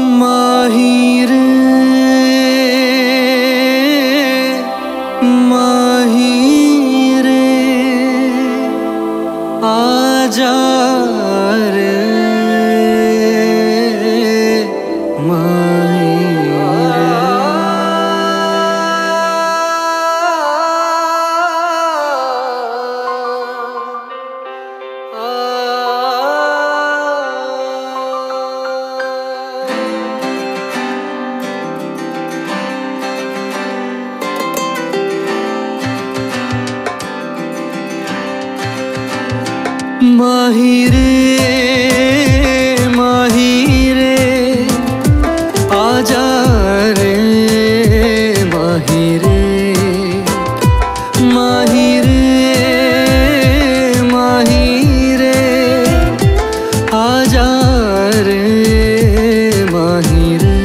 माही रे माही रे आजा रे माही माही रे आजा रे माही रे माही रे आजा रे माही रे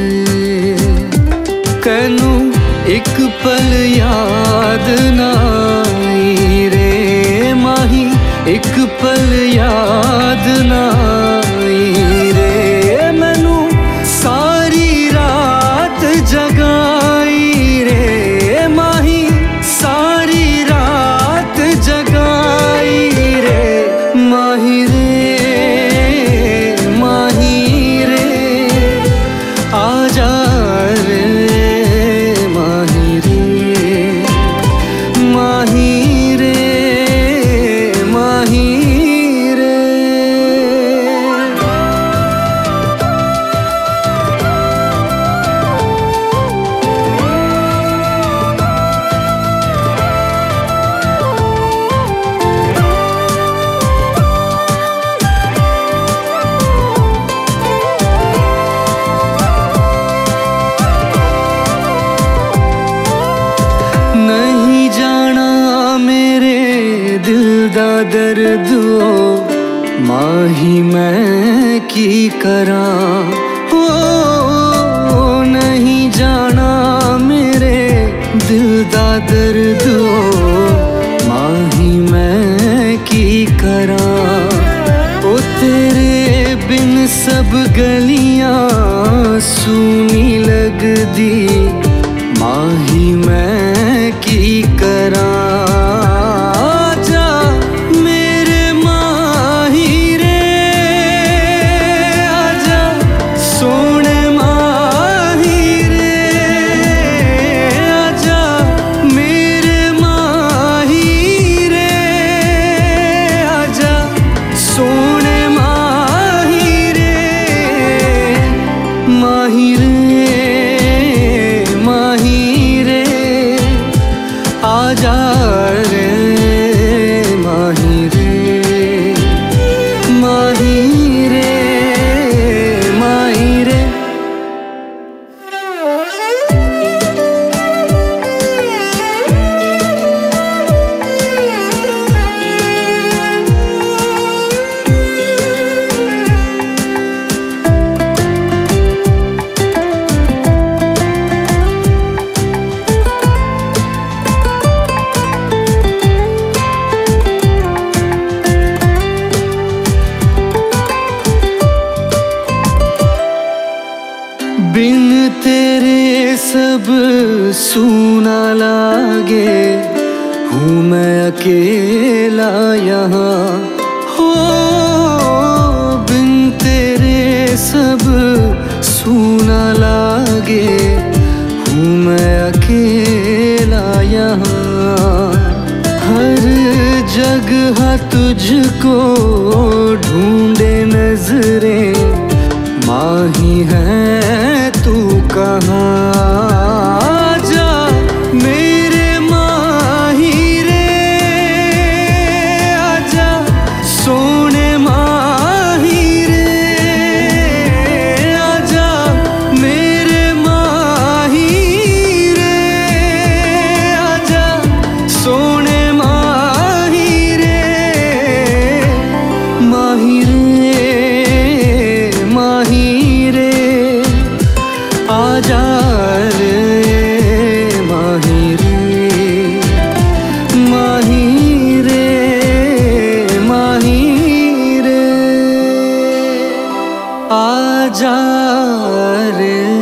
कैनू एक पल याद ना आई रे माही एक पल याद ना आई रे मैनू सारी रात जगाई रे माही सारी रात जगाई रे माही रे आजा रे माही रे माही नहीं जाना मेरे दिल दा दर्द माही मैं की करा हो नहीं जाना मेरे दिल दा दर्द माही मैं की करा ओ तेरे बिन सब गलियां सूनी लगदी माही मैं की करा आजा मेरे माही रे आजा सोने माही रे आजा मेरे माही रे आजा सोने माही रे माही आजा रे माही रे माही रे माही रे बिन तेरे सब सूना लागे हूँ मैं अकेला यहाँ हो बिन तेरे सब सूना लागे हूँ मैं अकेला यहाँ हर जगह तुझको ढूंढे नजरें माही है तू कहाँ आजा मेरे माही रे आजा सोने माही रे आजा मेरे माही रे आजा सोने माही रे जा रे